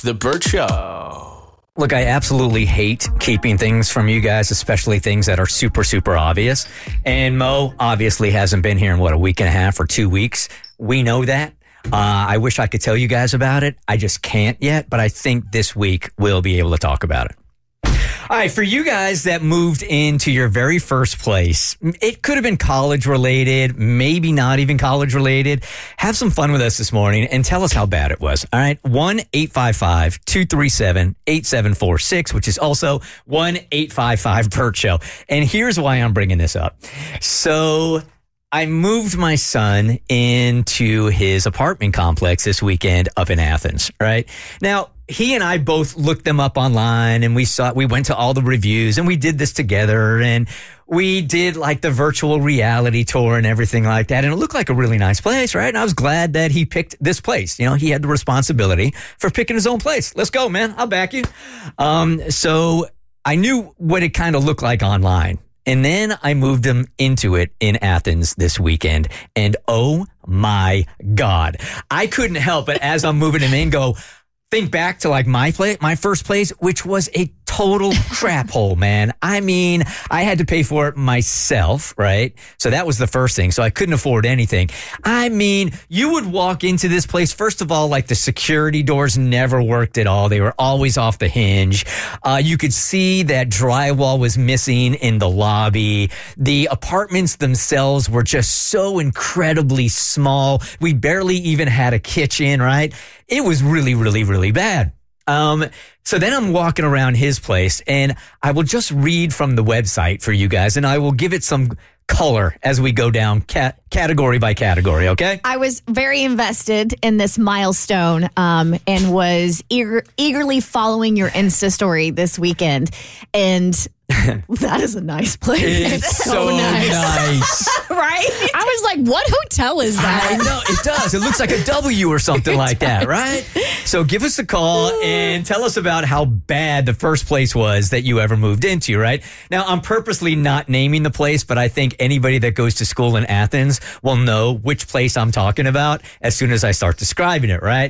The Burt Show. Look, I absolutely hate keeping things from you guys, especially things that are super, super obvious. And Mo obviously hasn't been here in, a week and a half or 2 weeks. We know that. I wish I could tell you guys about it. I just can't yet, but I think this week we'll be able to talk about it. All right, for you guys that moved into your very first place, it could have been college related, maybe not even college related. Have some fun with us this morning and tell us how bad it was. All right, 1-855-237-8746, which is also 1-855-BURT Show. And here's why I'm bringing this up. So I moved my son into his apartment complex this weekend up in Athens, right? Now, he and I both looked them up online and we went to all the reviews and we did this together and we did like the virtual reality tour and everything like that. And it looked like a really nice place, right? And I was glad that he picked this place. You know, he had the responsibility for picking his own place. Let's go, man. I'll back you. So I knew what it kind of looked like online. And then I moved him into it in Athens this weekend. And oh my God, I couldn't help but as I'm moving him in think back to like my first place, which was a total crap hole, man. I mean, I had to pay for it myself, right? So that was the first thing. So I couldn't afford anything. I mean, you would walk into this place. First of all, like the security doors never worked at all. They were always off the hinge. You could see that drywall was missing in the lobby. The apartments themselves were just so incredibly small. We barely even had a kitchen, right? It was really, really, really bad. So then I'm walking around his place and I will just read from the website for you guys and I will give it some color as we go down category by category, okay? I was very invested in this milestone and was eagerly following your Insta story this weekend. And that is a nice place. It's so nice. Right? I was like, what hotel is that? I know, it does. It looks like a W or something like that, right? So give us a call and tell us about how bad the first place was that you ever moved into, right? Now, I'm purposely not naming the place, but I think anybody that goes to school in Athens will know which place I'm talking about as soon as I start describing it, right?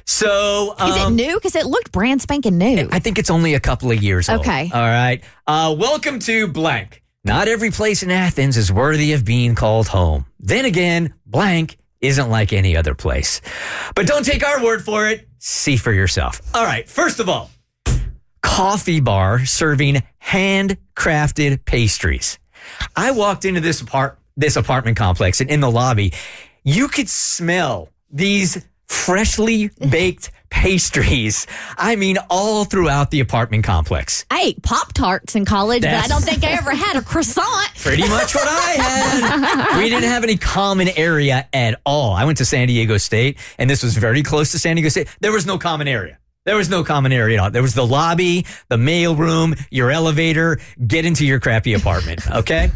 So is it new? Because it looked brand spanking new. I think it's only a couple of years old. Okay. All right. Welcome to blank. Not every place in Athens is worthy of being called home. Then again, blank isn't like any other place. But don't take our word for it. See for yourself. All right. First of all, coffee bar serving handcrafted pastries. I walked into this apartment complex and in the lobby, you could smell these freshly baked pastries. I mean, all throughout the apartment complex. I ate Pop-Tarts in college, but I don't think I ever had a croissant. Pretty much what I had. We didn't have any common area at all. I went to San Diego State, and this was very close to San Diego State. There was no common area. There was no common area at all. There was the lobby, the mail room, your elevator, get into your crappy apartment, okay?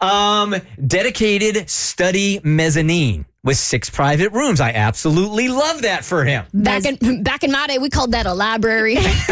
Dedicated study mezzanine with 6 private rooms. I absolutely love that for him. Back in my day, we called that a library.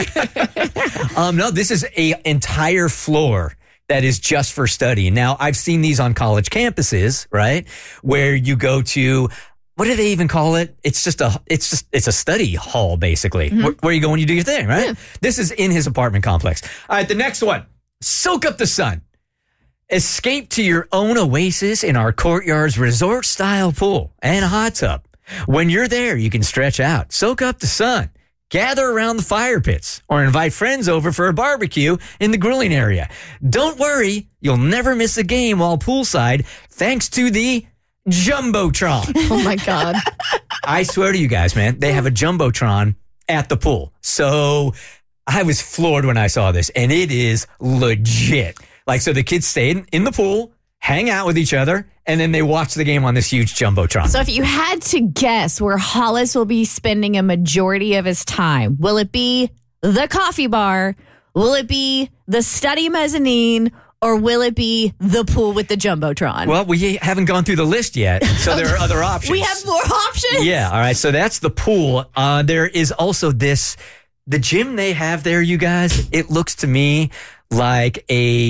No, this is a entire floor that is just for study. Now, I've seen these on college campuses, right? Where you go to, what do they even call it? It's a study hall, basically, where you go when you do your thing, right? Yeah. This is in his apartment complex. All right, the next one, soak up the sun. Escape to your own oasis in our courtyard's resort-style pool and hot tub. When you're there, you can stretch out, soak up the sun, gather around the fire pits, or invite friends over for a barbecue in the grilling area. Don't worry, you'll never miss a game while poolside thanks to the Jumbotron. Oh, my God. I swear to you guys, man, they have a Jumbotron at the pool. So I was floored when I saw this, and it is legit. Like, so the kids stay in the pool, hang out with each other, and then they watch the game on this huge Jumbotron. So if you had to guess where Hollis will be spending a majority of his time, will it be the coffee bar? Will it be the study mezzanine? Or will it be the pool with the Jumbotron? Well, we haven't gone through the list yet, so there are other options. We have more options? Yeah, all right, so that's the pool. There is also the gym they have there, you guys, it looks to me like a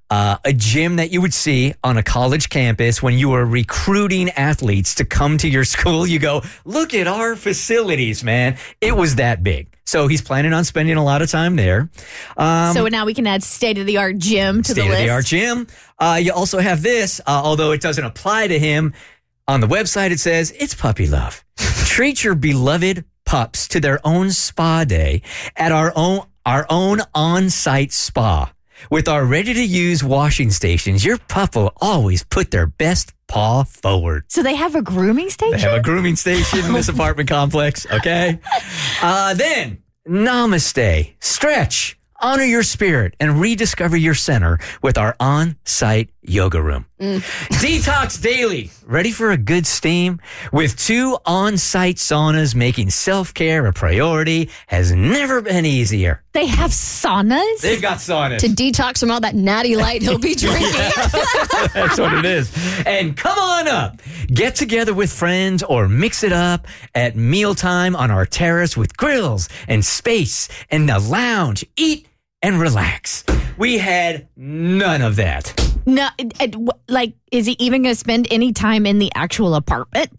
a gym that you would see on a college campus when you were recruiting athletes to come to your school. You go, look at our facilities, man. It was that big. So he's planning on spending a lot of time there. So now we can add state-of-the-art gym to the list. State-of-the-art gym. You also have this, although it doesn't apply to him. On the website, it says, it's puppy love. Treat your beloved pups to their own spa day at our own on-site spa. With our ready-to-use washing stations, your pup will always put their best paw forward. So they have a grooming station? They have a grooming station in this apartment complex, okay? Then, namaste, stretch, honor your spirit, and rediscover your center with our on-site yoga room. Detox Daily, ready for a good steam? With 2 on-site saunas, making self-care a priority has never been easier. They have saunas? They've got saunas. To detox from all that natty light he'll be drinking. That's what it is. And come on up. Get together with friends or mix it up at mealtime on our terrace with grills and space and the lounge. Eat and relax. We had none of that. No, is he even going to spend any time in the actual apartment?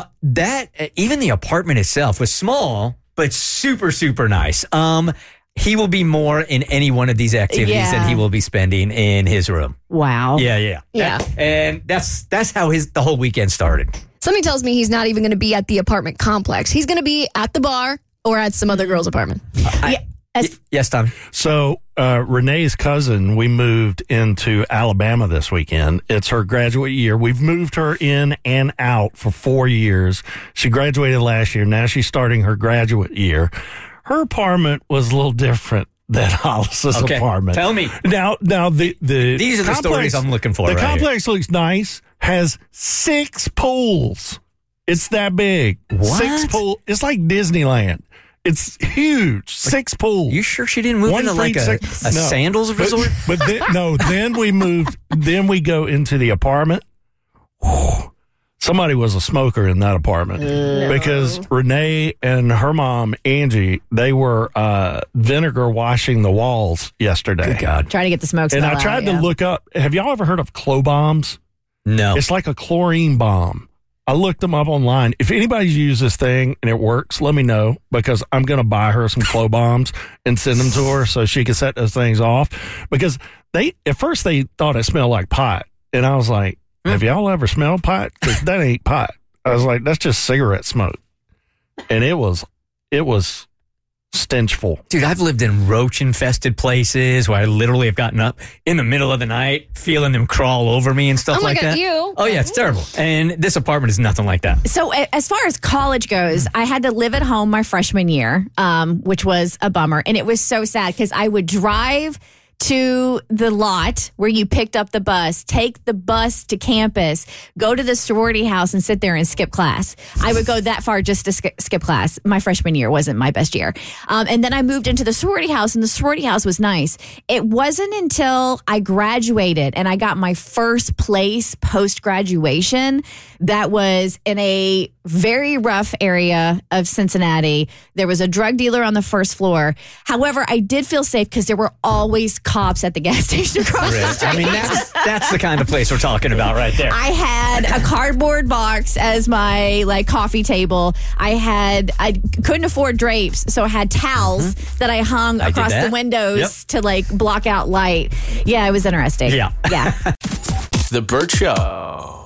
Even the apartment itself was small, but super, super nice. He will be more in any one of these activities than he will be spending in his room. Wow. Yeah. And that's how the whole weekend started. Something tells me he's not even going to be at the apartment complex. He's going to be at the bar or at some other girl's apartment. Yes, Tom. So Renee's cousin, we moved into Alabama this weekend. It's her graduate year. We've moved her in and out for 4 years. She graduated last year. Now she's starting her graduate year. Her apartment was a little different than Hollis's apartment. Tell me. Now these are the stories I'm looking for. The complex looks nice. Has 6 pools. It's that big. What? 6 pools. It's like Disneyland. It's huge. 6 pools. You sure she didn't move into like a sandals resort? But then we moved. Then we go into the apartment. Somebody was a smoker in that apartment because Renee and her mom, Angie, they were vinegar washing the walls yesterday. Good God. Trying to get the smoke smell And I tried to look up. Have y'all ever heard of Clo bombs? No. It's like a chlorine bomb. I looked them up online. If anybody's used this thing and it works, let me know because I'm going to buy her some Clo bombs and send them to her so she can set those things off. Because at first they thought it smelled like pot. And I was like, have y'all ever smelled pot? Because that ain't pot. I was like, that's just cigarette smoke. And it was stenchful. Dude, I've lived in roach-infested places where I literally have gotten up in the middle of the night, feeling them crawl over me and stuff like that. You. Oh, yeah, it's terrible. And this apartment is nothing like that. So as far as college goes, I had to live at home my freshman year, which was a bummer. And it was so sad because I would drive to the lot where you picked up the bus, take the bus to campus, go to the sorority house and sit there and skip class. I would go that far just to skip class. My freshman year wasn't my best year. And then I moved into the sorority house and the sorority house was nice. It wasn't until I graduated and I got my first place post-graduation that was in a very rough area of Cincinnati. There was a drug dealer on the first floor. However, I did feel safe because there were always cops at the gas station across the street. I mean, that's the kind of place we're talking about right there. I had a cardboard box as my coffee table. I couldn't afford drapes, so I had towels that I hung across the windows to block out light. Yeah, it was interesting. Yeah. Yeah. The Burt Show.